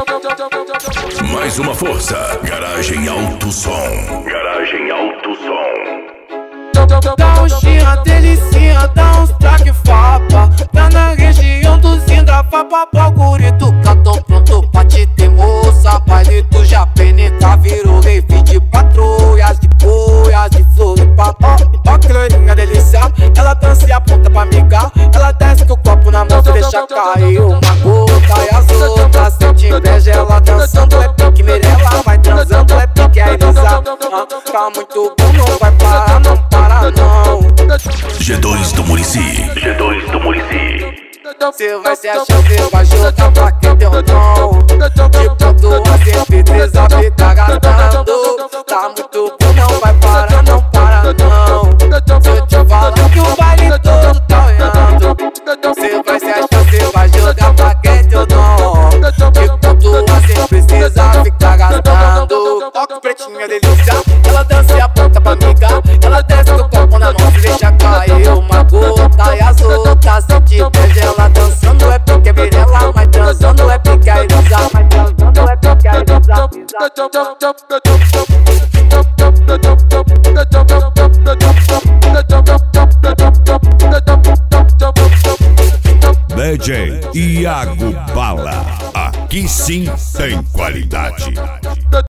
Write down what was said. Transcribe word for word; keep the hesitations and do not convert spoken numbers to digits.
Mais uma força. Garagem Alto Som. Garagem Alto Som. Dá um xirra, delicinha, dá uns traque fapa. Tá na região do Zinga, fapa, bagurito. Tô pronto pra te ter moça. Baile do Japeneca virou rave de patrulhas, de boias, de Floripa. Ó, ó que loirinha delícia, ela dança e aponta pra migar. Ela desce com o copo na mão, se deixa cair uma gota. E as outras sente inveja, ela dançando. É pique Mirella, vai transando, é pique a Elisa. Ah, tá muito bom, não vai parar, não para não. G dois do Muricy. G dois do Muricy. Cê vai se achar, cê vai jogar pra quem tem o dom. De ponto a cento e três a vida tá gastando. Tá muito bom, não vai parar, não para não. Se eu te falar que o baile todo tá olhando, cê vai se achar, cê vai jogar pra quem tem o dom. De ponto a cem precisa ficar gastando. Toque pretinha delícia, ela dança e aponta pra miga. Ela desce com o copo na mão, se deixa cair uma gota. E as outras sente inveja, ela dançando é pique Mirella, mas transando é pique a Elisa. Mas transando é pique a Elisa. D J Iago Bala. Aqui sim tem qualidade.